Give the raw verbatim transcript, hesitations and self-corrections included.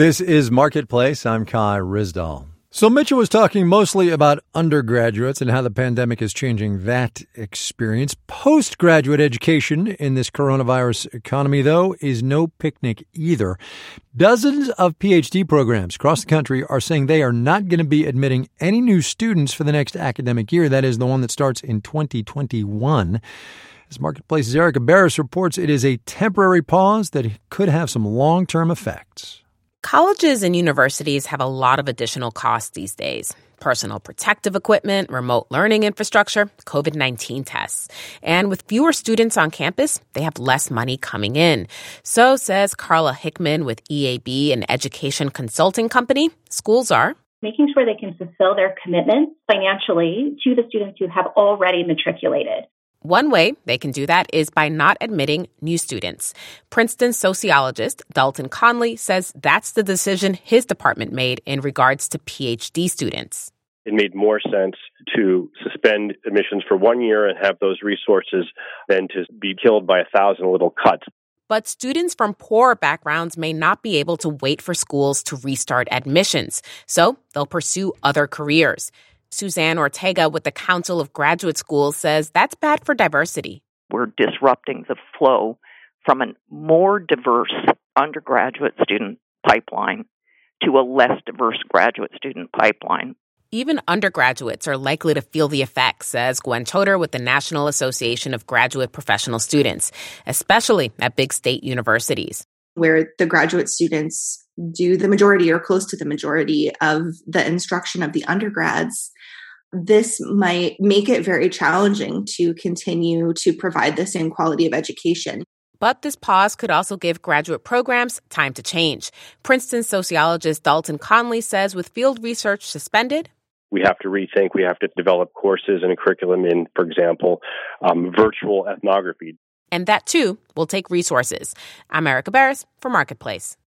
This is Marketplace. I'm Kai Ryssdal. So Mitchell was talking mostly about undergraduates and how the pandemic is changing that experience. Postgraduate education in this coronavirus economy, though, is no picnic either. Dozens of P H D programs across the country are saying they are not going to be admitting any new students for the next academic year. That is the one that starts in twenty twenty-one. As Marketplace's Erica Barris reports, it is a temporary pause that could have some long-term effects. Colleges and universities have a lot of additional costs these days. Personal protective equipment, remote learning infrastructure, covid nineteen tests. And with fewer students on campus, they have less money coming in. So, says Carla Hickman with E A B, an education consulting company, schools are making sure they can fulfill their commitments financially to the students who have already matriculated. One way they can do that is by not admitting new students. Princeton sociologist Dalton Conley says that's the decision his department made in regards to P H D students. It made more sense to suspend admissions for one year and have those resources than to be killed by a thousand little cuts. But students from poorer backgrounds may not be able to wait for schools to restart admissions, so they'll pursue other careers. Suzanne Ortega with the Council of Graduate Schools says that's bad for diversity. We're disrupting the flow from a more diverse undergraduate student pipeline to a less diverse graduate student pipeline. Even undergraduates are likely to feel the effects, says Gwen Choder with the National Association of Graduate Professional Students, especially at big state universities, where the graduate students do the majority or close to the majority of the instruction of the undergrads. This might make it very challenging to continue to provide the same quality of education. But this pause could also give graduate programs time to change. Princeton sociologist Dalton Conley says with field research suspended, we have to rethink, we have to develop courses and a curriculum in, for example, um, virtual ethnography. And that, too, will take resources. I'm Erica Barris for Marketplace.